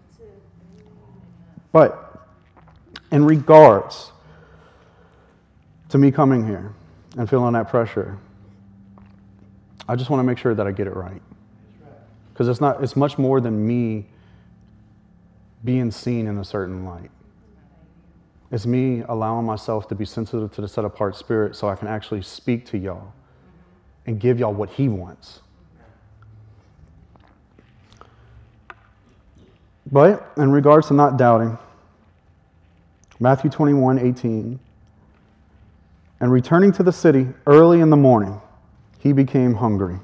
But in regards to me coming here and feeling that pressure, I just want to make sure that I get it right. Because it's much more than me being seen in a certain light. It's me allowing myself to be sensitive to the set apart spirit so I can actually speak to y'all and give y'all what he wants. But in regards to not doubting, Matthew 21:18, and returning to the city early in the morning, he became hungry.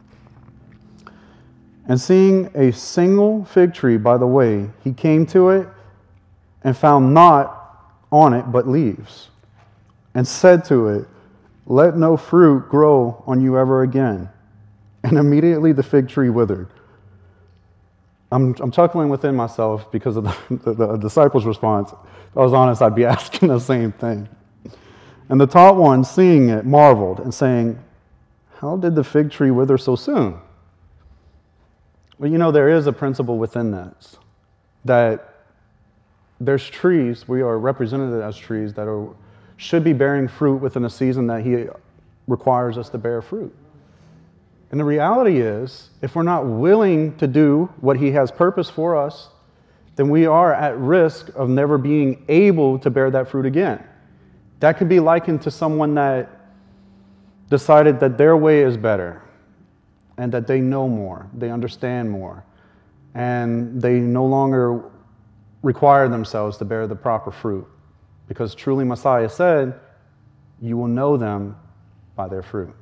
And seeing a single fig tree by the way, he came to it and found not on it but leaves, and said to it, "Let no fruit grow on you ever again." And immediately the fig tree withered. I'm chuckling within myself because of the disciples' response. If I was honest, I'd be asking the same thing. And the taught one, seeing it, marveled and saying, "How did the fig tree wither so soon?" Well, there is a principle within this, that there's trees, we are represented as trees that should be bearing fruit within a season that he requires us to bear fruit. And the reality is, if we're not willing to do what he has purpose for us, then we are at risk of never being able to bear that fruit again. That could be likened to someone that decided that their way is better and that they know more, they understand more, and they no longer require themselves to bear the proper fruit. Because truly Messiah said, "You will know them by their fruit."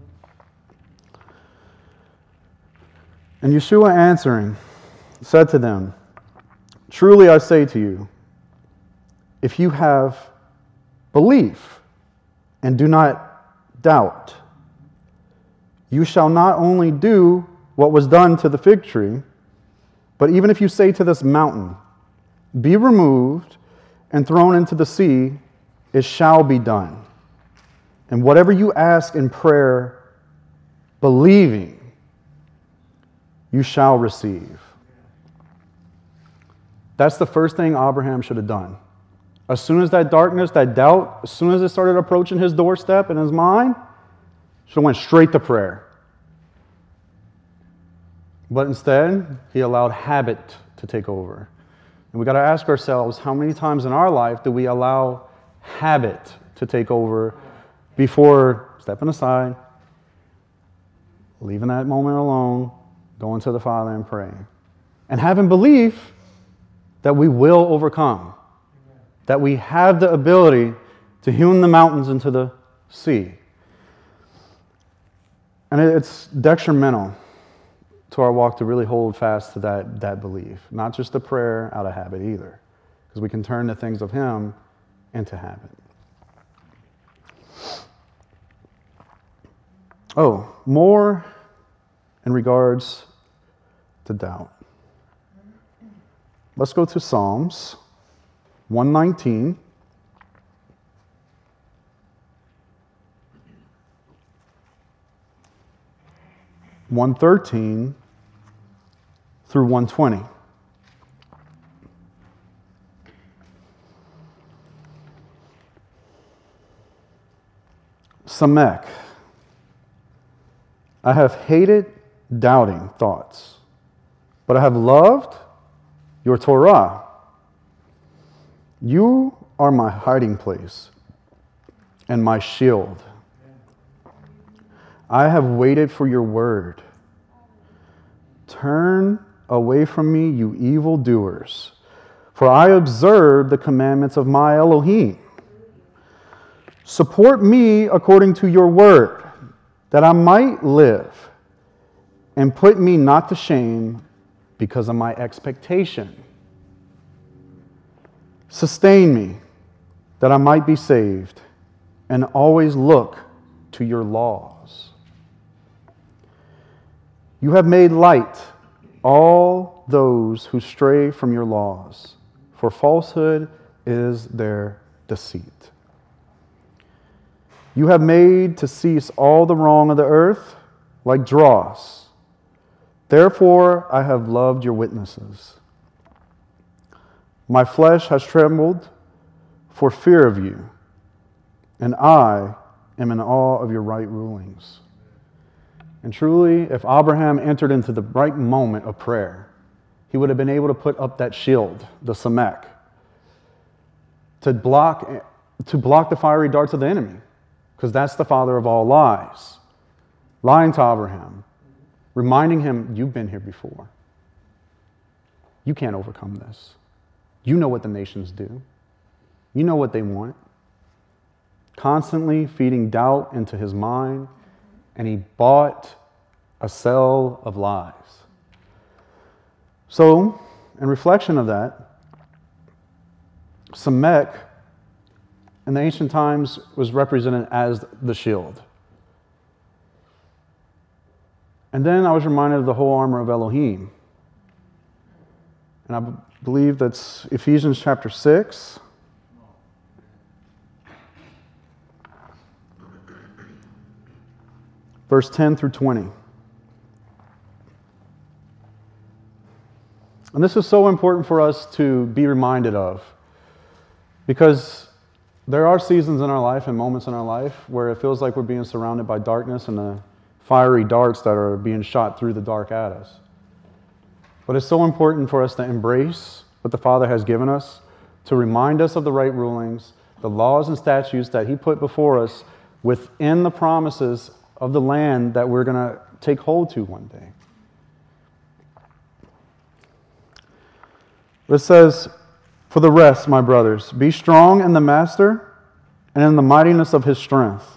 And Yeshua answering said to them, "Truly I say to you, if you have belief and do not doubt, you shall not only do what was done to the fig tree, but even if you say to this mountain, 'Be removed and thrown into the sea,' it shall be done. And whatever you ask in prayer, believing, you shall receive." That's the first thing Abraham should have done. As soon as that darkness, that doubt, as soon as it started approaching his doorstep in his mind, should have went straight to prayer. But instead, he allowed habit to take over. And we got to ask ourselves, how many times in our life do we allow habit to take over before stepping aside, leaving that moment alone, going to the Father and praying, and having belief that we will overcome, that we have the ability to hewn the mountains into the sea. And it's detrimental to our walk to really hold fast to that belief, not just the prayer out of habit either, because we can turn the things of him into habit. More in regards to doubt. Let's go to Psalms 119. (113) through 120. Samek. I have hated doubting thoughts, but I have loved your Torah. You are my hiding place and my shield. I have waited for your word. Turn away from me, you evildoers, for I observe the commandments of my Elohim. Support me according to your word, that I might live, and put me not to shame because of my expectation. Sustain me, that I might be saved, and always look to your laws. You have made light all those who stray from your laws, for falsehood is their deceit. You have made to cease all the wrong of the earth like dross. Therefore I have loved your witnesses. My flesh has trembled for fear of you, and I am in awe of your right rulings. And truly, if Abraham entered into the right moment of prayer, he would have been able to put up that shield, the Samek, to block the fiery darts of the enemy, because that's the father of all lies. Lying to Abraham, reminding him, you've been here before. You can't overcome this. You know what the nations do. You know what they want. Constantly feeding doubt into his mind, and he bought a cell of lies. So, in reflection of that, Samek in the ancient times was represented as the shield. And then I was reminded of the whole armor of Elohim. And I believe that's Ephesians chapter 6. Verse 10 through 20. And this is so important for us to be reminded of, because there are seasons in our life and moments in our life where it feels like we're being surrounded by darkness and the fiery darts that are being shot through the dark at us. But it's so important for us to embrace what the Father has given us, to remind us of the right rulings, the laws and statutes that He put before us within the promises of the land that we're going to take hold to one day. It says, for the rest, my brothers, be strong in the Master and in the mightiness of His strength.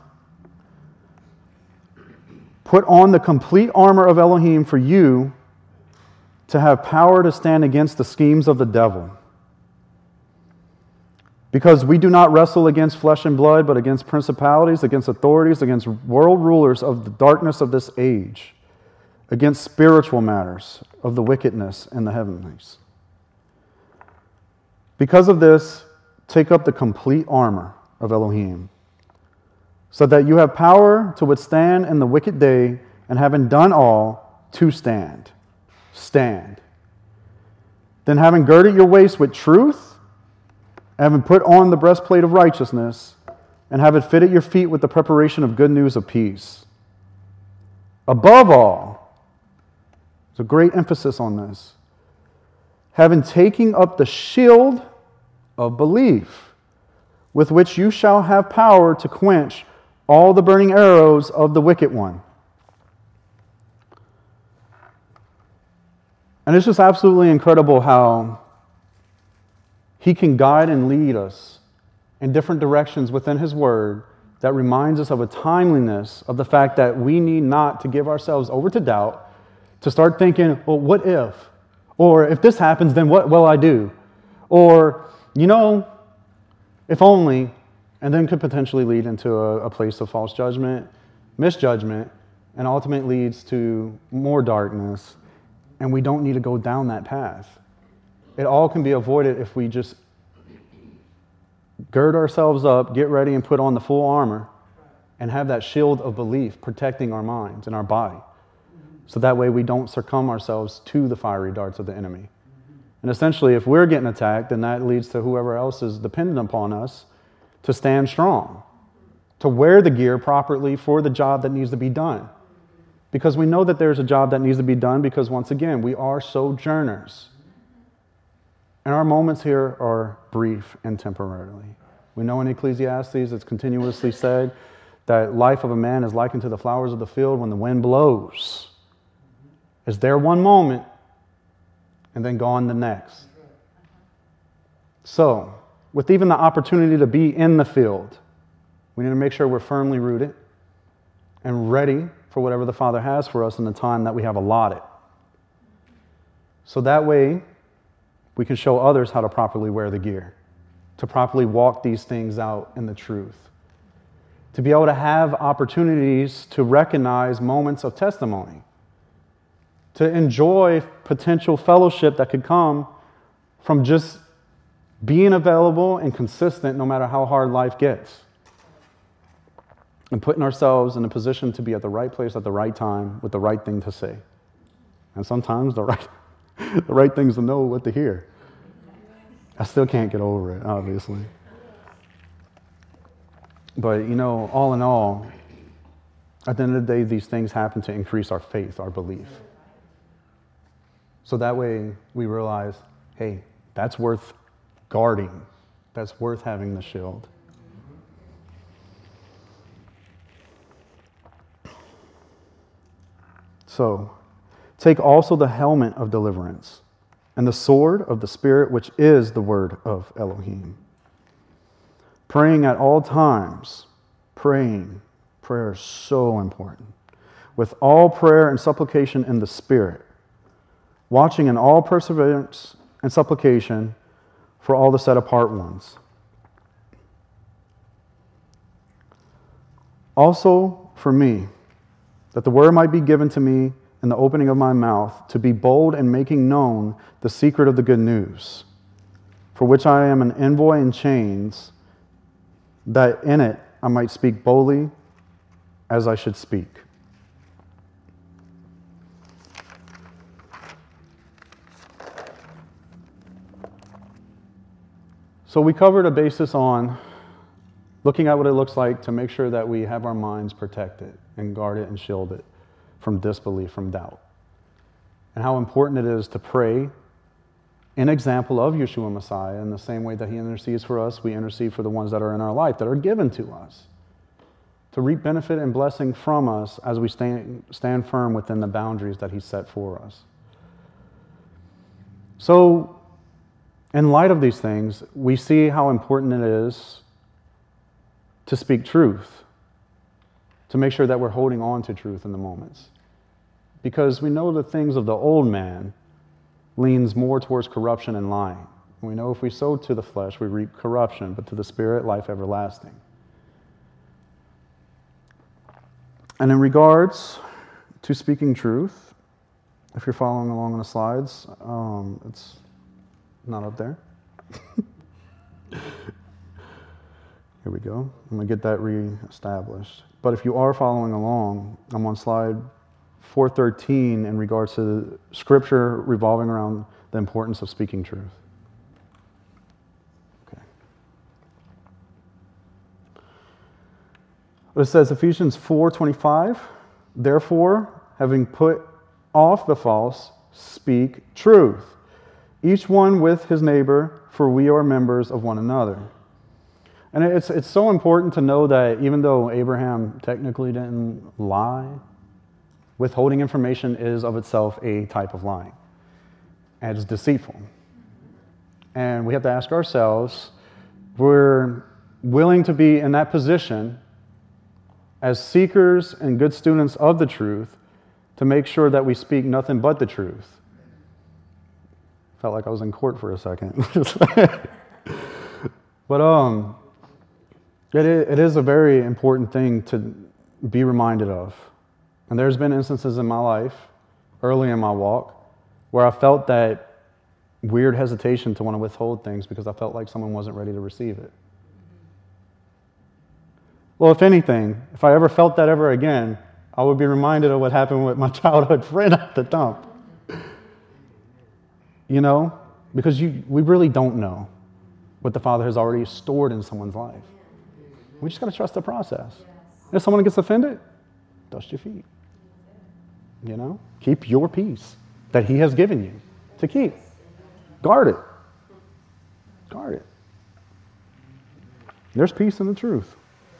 Put on the complete armor of Elohim for you to have power to stand against the schemes of the devil. Because we do not wrestle against flesh and blood, but against principalities, against authorities, against world rulers of the darkness of this age, against spiritual matters of the wickedness in the heavenlies. Because of this, take up the complete armor of Elohim, so that you have power to withstand in the wicked day, and having done all, to stand. Stand. Then having girded your waist with truth, having put on the breastplate of righteousness, and having fitted your feet with the preparation of good news of peace. Above all, there's a great emphasis on this, having taken up the shield of belief, with which you shall have power to quench all the burning arrows of the wicked one. And it's just absolutely incredible how He can guide and lead us in different directions within His Word that reminds us of a timeliness of the fact that we need not to give ourselves over to doubt, to start thinking, well, what if? Or if this happens, then what will I do? Or, if only, and then could potentially lead into a place of false judgment, misjudgment, and ultimately leads to more darkness. And we don't need to go down that path. It all can be avoided if we just gird ourselves up, get ready, and put on the full armor, and have that shield of belief protecting our minds and our body. So that way we don't succumb ourselves to the fiery darts of the enemy. And essentially, if we're getting attacked, then that leads to whoever else is dependent upon us to stand strong. to wear the gear properly for the job that needs to be done. Because we know that there's a job that needs to be done because, once again, we are sojourners. And our moments here are brief and temporarily. We know in Ecclesiastes it's continuously said that life of a man is likened to the flowers of the field when the wind blows. It's there one moment and then gone the next. So, with even the opportunity to be in the field, we need to make sure we're firmly rooted and ready for whatever the Father has for us in the time that we have allotted. So that way, we can show others how to properly wear the gear, to properly walk these things out in the truth, to be able to have opportunities to recognize moments of testimony, to enjoy potential fellowship that could come from just being available and consistent no matter how hard life gets, and putting ourselves in a position to be at the right place at the right time with the right thing to say. And sometimes the right things to know what to hear. I still can't get over it, obviously. But, all in all, at the end of the day, these things happen to increase our faith, our belief. So that way we realize, hey, that's worth guarding. That's worth having the shield. So, take also the helmet of deliverance and the sword of the Spirit, which is the word of Elohim. Praying at all times. Prayer is so important. With all prayer and supplication in the Spirit. Watching in all perseverance and supplication for all the set apart ones. Also for me, that the word might be given to me in the opening of my mouth, to be bold in making known the secret of the good news, for which I am an envoy in chains, that in it I might speak boldly as I should speak. So we covered a basis on looking at what it looks like to make sure that we have our minds protected and guarded and shielded from disbelief, from doubt. And how important it is to pray an example of Yeshua Messiah in the same way that he intercedes for us, we intercede for the ones that are in our life, that are given to us, to reap benefit and blessing from us as we stand firm within the boundaries that he set for us. So, in light of these things, we see how important it is to speak truth, to make sure that we're holding on to truth in the moments. Because we know the things of the old man leans more towards corruption and lying. We know if we sow to the flesh, we reap corruption, but to the Spirit, life everlasting. And in regards to speaking truth, if you're following along on the slides, it's not up there. Here we go. I'm going to get that re-established. But if you are following along, I'm on slide 413 in regards to the scripture revolving around the importance of speaking truth. Okay. But it says, Ephesians 4:25, therefore, having put off the false, speak truth, each one with his neighbor, for we are members of one another. And it's so important to know that even though Abraham technically didn't lie, withholding information is of itself a type of lying. And it's deceitful. And we have to ask ourselves, we're willing to be in that position as seekers and good students of the truth to make sure that we speak nothing but the truth. Felt like I was in court for a second. But it is a very important thing to be reminded of. And there's been instances in my life, early in my walk, where I felt that weird hesitation to want to withhold things because I felt like someone wasn't ready to receive it. Well, if anything, if I ever felt that ever again, I would be reminded of what happened with my childhood friend at the dump. You know? Because we really don't know what the Father has already stored in someone's life. We just got to trust the process. If someone gets offended, dust your feet. You know? Keep your peace that he has given you to keep. Guard it. Guard it. There's peace in the truth.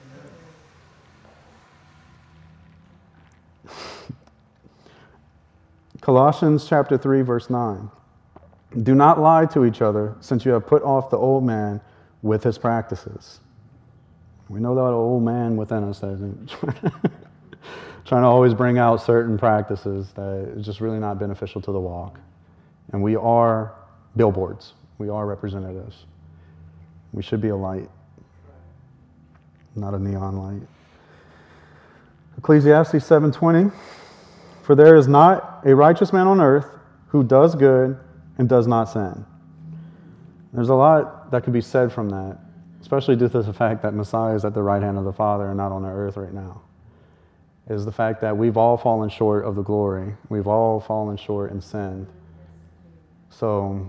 Colossians chapter 3, verse 9. Do not lie to each other, since you have put off the old man with his practices. We know that old man within us that is trying to always bring out certain practices that is just really not beneficial to the walk. And we are billboards. We are representatives. We should be a light, not a neon light. Ecclesiastes 7:20. For there is not a righteous man on earth who does good and does not sin. There's a lot that could be said from that, especially due to the fact that Messiah is at the right hand of the Father and not on the earth right now, is the fact that we've all fallen short of the glory. We've all fallen short and sinned. So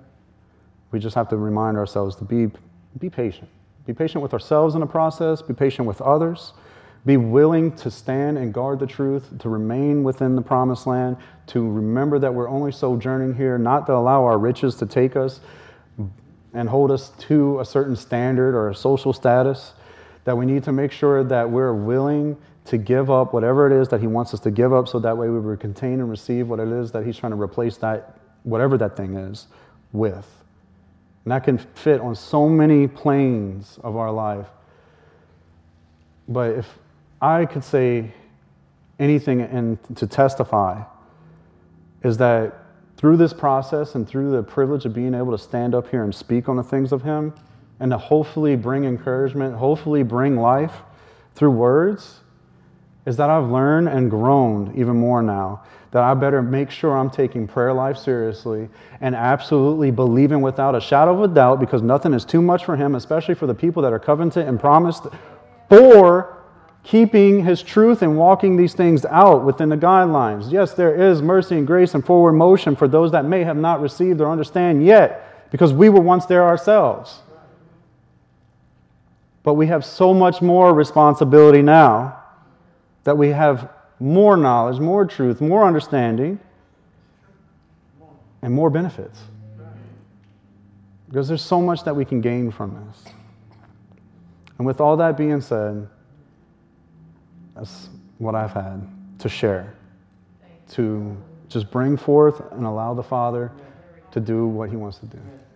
we just have to remind ourselves to be patient. Be patient with ourselves in the process. Be patient with others. Be willing to stand and guard the truth, to remain within the promised land, to remember that we're only sojourning here, not to allow our riches to take us and hold us to a certain standard or a social status, that we need to make sure that we're willing to give up whatever it is that he wants us to give up, so that way we will contain and receive what it is that he's trying to replace that, whatever that thing is, with. And that can fit on so many planes of our life. But if I could say anything and to testify, is that through this process and through the privilege of being able to stand up here and speak on the things of him, and to hopefully bring encouragement, hopefully bring life through words, is that I've learned and grown even more now, that I better make sure I'm taking prayer life seriously and absolutely believing without a shadow of a doubt, because nothing is too much for him, especially for the people that are covenanted and promised for keeping his truth and walking these things out within the guidelines. Yes, there is mercy and grace and forward motion for those that may have not received or understand yet, because we were once there ourselves. But we have so much more responsibility now, that we have more knowledge, more truth, more understanding, and more benefits. Because there's so much that we can gain from this. And with all that being said, that's what I've had to share, to just bring forth and allow the Father to do what he wants to do.